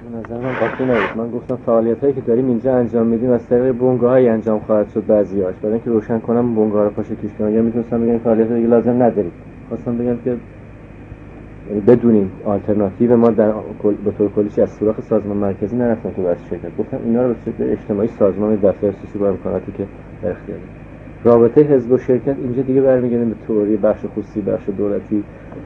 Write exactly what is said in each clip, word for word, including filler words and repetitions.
نظر من قاطی نبود. من گفتم فعالیتایی که داریم اینجا انجام میدیم از طریق بنگاه‌های انجام خواهد شد بعضی‌هاش. برای اینکه روشن کنم بنگاه رو پاشه کش کنم، یا میتونستم بگم فعالیت دیگه لازم نداریم. خواستم بگم که بدونیم آلترناتیو ما در کل به طور کلی از سوراخ سازمان مرکزی نرفتن تو بحث شرکت. گفتم اینا رو به صورت اجتماعی سازمان دفتر سیاسی با امکاناتی که در اختیار رابطه حزب و شرکت اینجا دیگه برمیگردیم به تئوری بخش خصوصی بخش دولتی،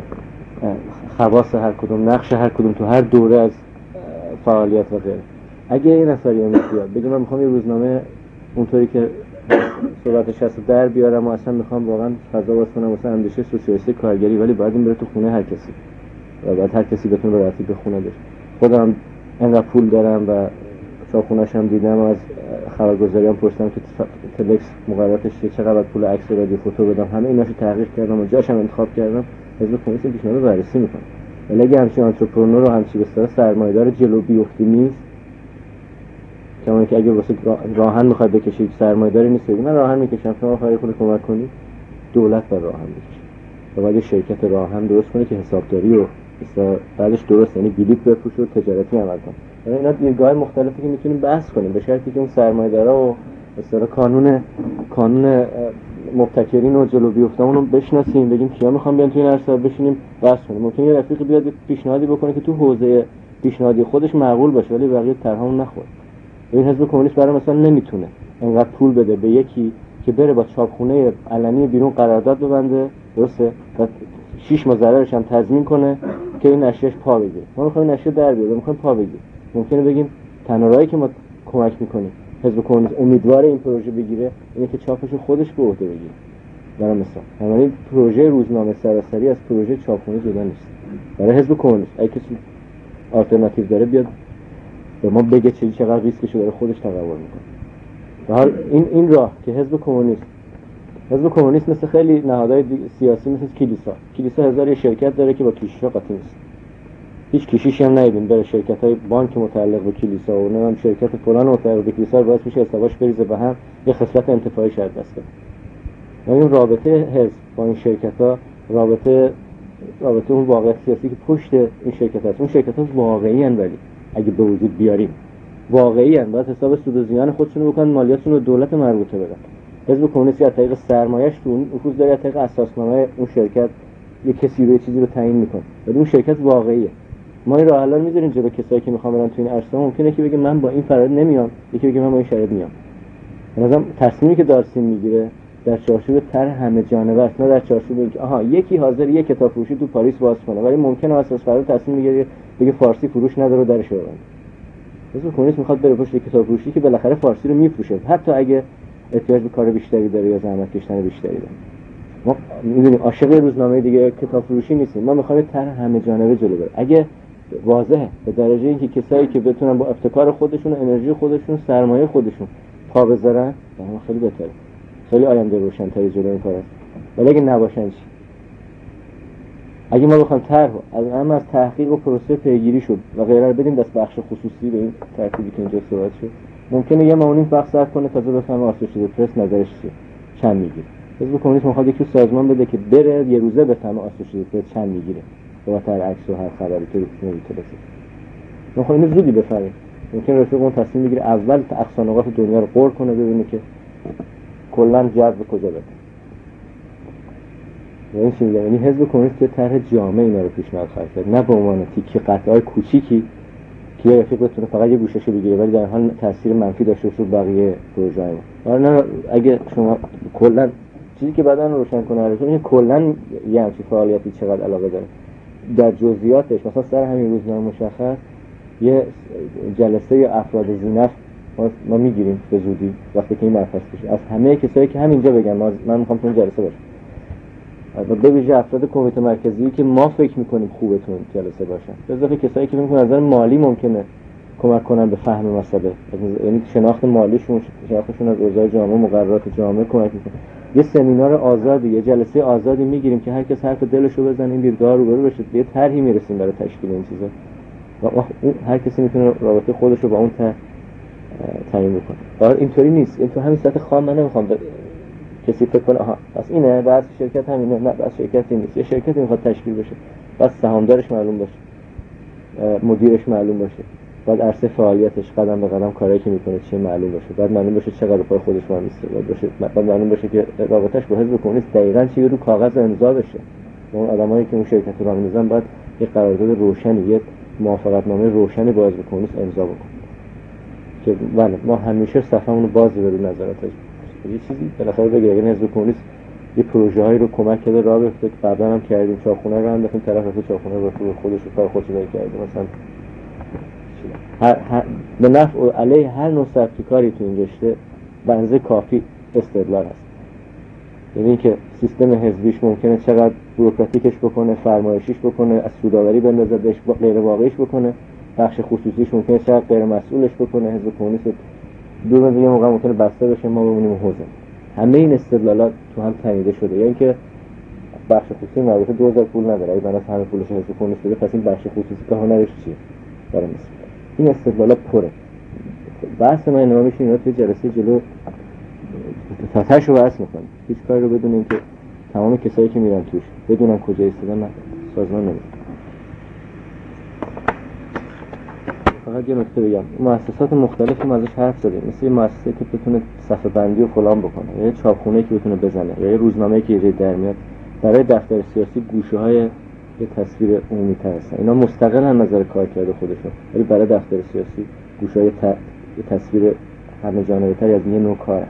خواص هر کدوم، نقش هر کدوم تو هر دوره از فعالیت و غیره. اگه یه نفری میاد بگه من میخوام یه روزنامه اونطوری که صورتش هست در بیارم و اصلا میخوام واقعا فضا باز کنم واسه اندیشه سوسیالیستی کارگری، ولی باید این بره تو خونه هر کسی و بعد هر کسی بتونه به راحتی به خونه بره. خودم انقدر پول دارم و چاپخونه‌اش هم دیدم و از خبرگزاریام پرسیدم که تلکس مقرراتش چقدر پول عکس و رادیو فوتو بدم، همه ایناشو تحقیق کردم و جاشم انتخاب کردم. حزب کمونیست این پیشنهاد رو بررسی میکنه. ولی اگه همچین آنترپرنور و همچین بسیار سرمایه‌دار جلو بیفتی نیست، کما که اگه واسه راهن میخواد بکشید سرمایه‌داری نیست، من راهن میکشم شما خواهی خود کمک کنید، دولت بر راهن بکشه و باید شرکت راهن درست کنه که حسابداری و بعدش درست، یعنی بلیط بفروشه و تجارتی عمل کنه. یعنی اینا دیدگاه مختلفی که میتونیم بحث کنیم به شرطی که اون سرمایه‌دارا و مثلا کانون کانون مبتکرین و جلو بیفتمون رو بشناسیم، بگیم کیا میخوام بیان توی این عرصه بشینیم بحث کنیم. ممکنه یه رفیقی بیاد پیشنهادی بکنه که تو حوزه پیشنهادی خودش معقول باشه ولی بقیه طرحمون نخوره. این حزب کمونیست برای مثلا نمیتونه انقدر پول بده به یکی که بره با چاپخونه علنی بیرون قرارداد ببنده، درسته، و شش ماه ضررش هم تضمین کنه که این نشریه‌اش پا بگیره. ما می‌خوایم نشریه در بیاره، می‌خوایم پا بگیره. ممکنه بگیم تنها راهی که ما کمک می‌کنیم حزب کمونیست امیدواره این پروژه بگیره اینه که چاپش خودش به عهده بگیره. برای مثال همین پروژه روزنامه سراسری از پروژه چاپخونه جدا نیست. برای حزب کمونیست اگه کسی آلترناتیو داره بیاد به ما بگه چه چقدر ریسکشو داره خودش تقبل میکنه. به حال این این راه که حزب کمونیست حزب کمونیست مثل خیلی نهادهای سیاسی مثل کلیسا کلیسا هزار یه شرکت داره که با کشیشا قاطی نیست. هیچ کشیشی هم نمیبین بره شرکت‌های بانک متعلق به کلیسا و نمیدونم شرکت فلان متعلق به کلیسا باعث میشه حساباش بریزه به هم، یه خصلت انتفاعی شاید دست بده. این رابطه حزب با این شرکت‌ها رابطه رابطه اون واقعیت سیاسی که پشت این شرکت هست. اون شرکت‌ها واقعی ان، ولی اگه به وجود بیاریم واقعی ان باید حساب سود و زیان خودشون رو بکنن، مالیاتشون رو دولت مربوطه بدن. حزب کمونیست از طریق سرمایه‌اش تو اون نفوذ داره، از طریق اساسنامه اون شرکت یه کسی رو یه چیزی رو تعیین میکنه، ولی اون شرکت واقعیه. ما این راه حلا میذاریم جلو کسایی که میخوان برن تو این عرصه. ممکنه که بگه من با این فرآیند نمیام، یکی بگه من با این شرایط میام. مثلا تصمیمی که دارسین میگیره در چارچوب طرح همه جانبه است، نه در چارچوب اینکه آها یکی حاضر یک کتاب فروشی تو پاریس باز کنه، ولی ممکنه اساس فرآیند تصمیم میگیره بگه فارسی فروش نداره درش ببنده. حزب کمونیست میخواد بره پشت کتاب فروشی که بالاخره فارسی رو میفروشه، حتی اگه احتیاج به کار بیشتری داره یا زحمت کشیدن بیشتری داره. ما میدونیم عاشق روزنامه دیگه کتاب فروشی نیستیم، ما میخوایم طرح همه جانبه جلو بره. اگه واضحه به درجه اینکه کسایی که بتونن با ابتکار خودشون و انرژی خودشون سرمایه خودشون پا بذارن، ما خیلی بهتره، خیلی آینده روشن‌تری جلو این کار است. ولی اگه نباشن چی؟ اگه ما بخوایم طرح از هم از تحقیق و پروسه پیگیری شد و غیره رو بدیم دست بخش خصوصی به این ترتیبی که اینجا صحبت شد، ممکنه یه ماه و نیم وقت صرف کنه تازه بفهمه آسوسییتد پرس نظرش چیه، چند میگیره. حزب کمونیست میخواد یکی سازمان بده که بره یه روزه بفهمه آسوسییتد پرس چند میگیره با هر عکس و هر خبری که نمیتونه بشه. ما خب اینو زودی بفهمیم. ممکنه رفیق اون تصمیم بگیره اول اقصانقاط دنیا رو قور کنه ببینه که کلاً جذب کجا بده. یعنی چی میگم؟ یعنی حزب کمونیست که طرح جامع اینا رو پیشنهاد خواهد کرد، نه به عنوان تیکه قطعه‌های کوچیکی که یه رفیق بتونه فقط یه گوشه‌شو بگیره ولی در حال تاثیر منفی داشته باشه بقیه پروژه‌های ما. نه اگه شما کلاً چیزی که بعداً روشن کنه هر این کلاً یه همچین فعالیتی چقدر علاقه داره در جزئیاتش، مثلا سر همین روزنامه مشخص یه جلسه افراد زینف ما میگیریم به زودی وقتی که این مرکز بشه از همه کسایی که همینجا بگن ما من میخوام تو جلسه باشم، به ویژه افراد کمیته مرکزی که ما فکر میکنیم خوبه تو جلسه باشن، به اضافه کسایی که میگن از نظر مالی ممکنه کمک کنن به فهم مسئله، یعنی شناخت مالیشون، شناختشون از اوضاع جامعه، مقررات جامعه کمک میکنه. یه سمینار آزادی، یه جلسه آزادی میگیریم که هر کس حرف دلشو بزنه، این دیدگاه رو برو بشه، یه طرحی میرسیم برای تشکیل این چیزا و هر کسی میتونه رابطه خودش رو با اون طرح تعیین بکنه. آره اینطوری نیست، این تو همین سطح خام من نمیخوام ب... کسی فکر کنه آها بس اینه، بس شرکت همینه، نه بس شرکتی نیست، یه شرکتی میخواد تشکیل بشه بس سهامدارش معلوم باشه، مدیرش معلوم باشه، باید عرصه فعالیتش قدم به قدم کاری که میکنه چه معلوم باشه، بعد معلوم باشه چقدر پای خودش وام ایستاده باشه، بعد معلوم باشه که رابطش با حزب کمونیست دقیقاً چی رو کاغذ امضا بشه. اون آدمایی که اون شرکت رو می‌ذارن باید یه قرارداد روشنی، یه موافقتنامه روشنی با حزب کمونیست امضا بکنه که بله ما همیشه صفمون رو باز به رو نظارتش یه چیزی بالاخره بگه اگه حزب کمونیست یه پروژه‌ای رو کمک کرده راه بفته که قبلا هم کردیم، چاخونه رو انداختیم طرف از چاخونه رو تو خودش رو کار خودش رو کردیم مثلا هر, هر به نفع و علیه هر نوع سبکی کاری تو این رشته بنزه کافی استدلال هست. یعنی اینکه سیستم حزبیش ممکنه چقدر بوروکراتیکش بکنه، فرمایشیش بکنه، از سوداوری بندازه بهش غیر واقعیش بکنه، بخش خصوصیش ممکنه چقدر غیر مسئولش بکنه، حزب کمونیست دو روز یه موقع ممکنه بسته بشه ما بمونیم حوزه. همه این استدلالات تو هم تنیده شده. یعنی که بخش خصوصی مربوطه دو هزار پول نداره، اگه بناس همه پولش حزب کمونیست بده پس این بخش خصوصی که هنرش چیه؟ برای مثلا این استدلالات پره. بحث ما اینو میشه اینا توی جلسه جلو تاتش رو بحث میکنه، هیچ کاری رو بدون اینکه تمام کسایی که میرن توش بدونن کجا ایستادن سازمان نمیشه. فقط یه نکته بگم، مؤسسات مختلفی ما ازش حرف زدیم، مثل یه مؤسسه که بتونه صفحه بندی و فلان بکنه، یا یه چاپخونه که بتونه بزنه، یا یه روزنامه‌ای که یه در میاد. برای دفتر سیاسی گوشه‌های یه تصویر عمومی تر هستن، اینا مستقل از نظر کارکرد خودشون، ولی برای دفتر سیاسی گوشه‌های ت... یه تصویر همه جانبه‌تری از یه نوع کاره.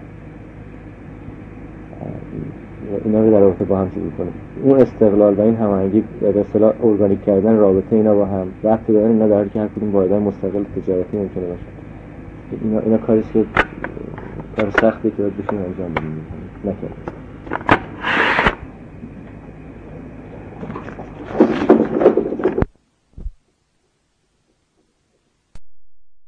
اینا رو در رابطه با هم چیز کنیم. اون استقلال و این هماهنگی به اصطلاح ارگانیک کردن رابطه اینا با هم وقتی دارن اینا در حالی که هر کدوم واحدهای مستقل تجارتی ممکنه باشه. اینا اینا کاریه که کار سختی که باید بشین انجام بدیم. نکنه